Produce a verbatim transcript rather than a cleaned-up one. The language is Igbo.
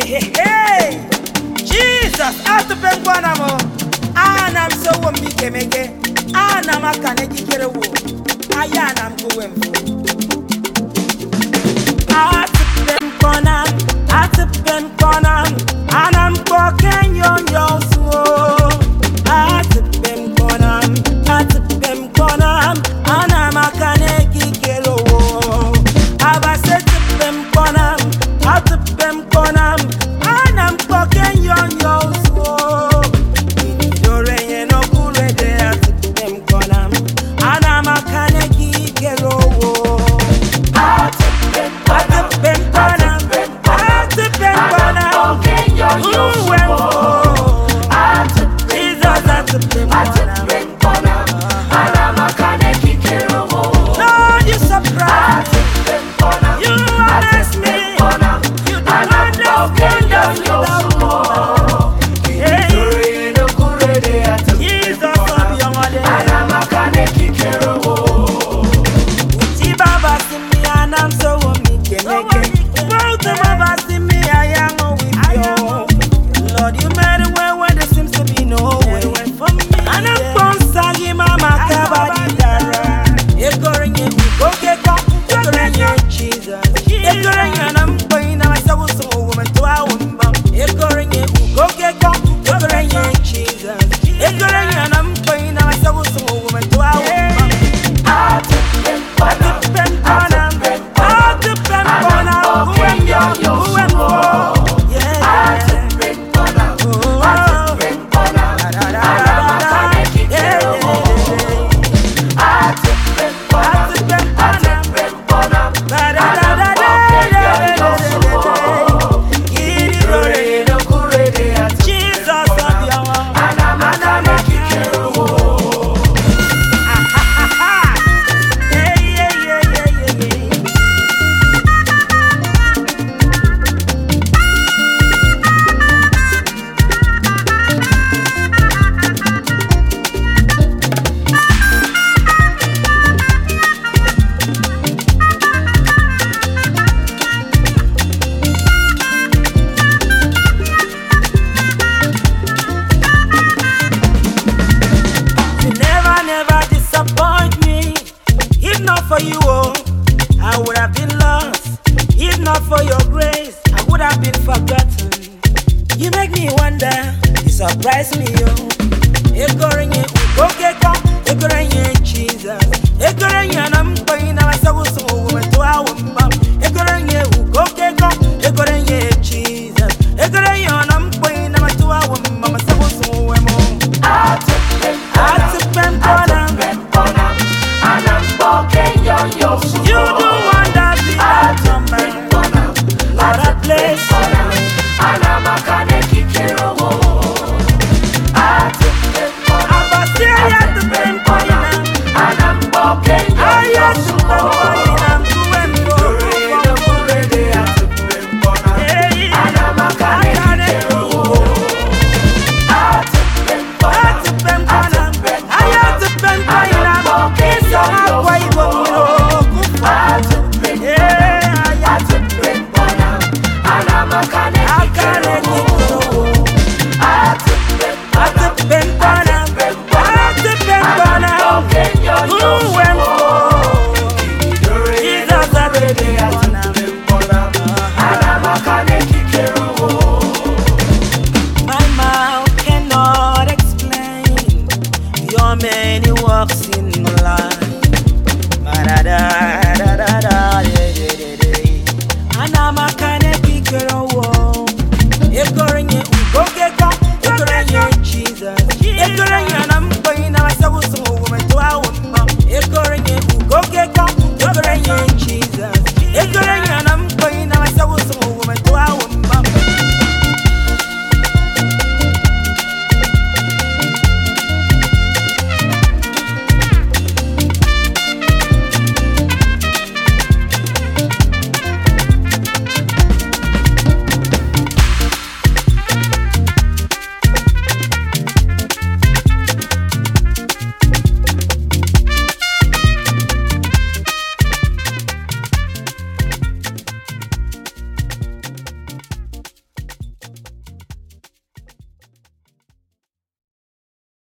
Hey, hey. Jesus, atupen kwanamo. Anam so wombi kemege. Anam akane kikerewo. Ayanam kuwemfo. Atupen kwanam, atupen kwanam. Anam koken yon yosuo. Atupen kwanam, atupen kwanam. Anam akane kikerewo. Abase tupen kwanam, atupen kwanam. Anam koken yon yosuo. Idore yeno kure de atupen kwanam. Anam akane kikerewo. Atupen kwanam, atupen kwanam. Who went for? Jesus atupen kwanam. Lord, you surprise. You amaze me. You do understand us without more. Hey, Jesus of your mother. Uchi baba see me and I'm so umike meke. Both of baba see me, I am with you. Lord, you made a way where there seems to be no way. And I'm born sagi mama kabadi dara. Egorenye ukokeka, egorenye Jesus. Egorenye nampoina masawu so woman to a woman. Egorenye ukokeka, egorenye Jesus. Egorenye nampoina masawu so woman to a woman. Atupen kwanam, atupen kwanam. Who am you? Who am you? Yeah. Oh, da, da, da, da, da. Yeah, yeah, yeah. For you, oh, I would have been lost. If not for your grace, I would have been forgotten. You make me wonder, you surprise me, oh. Egorenye ukokeka, egorenye Jesus. Egorenye nampoina masawu so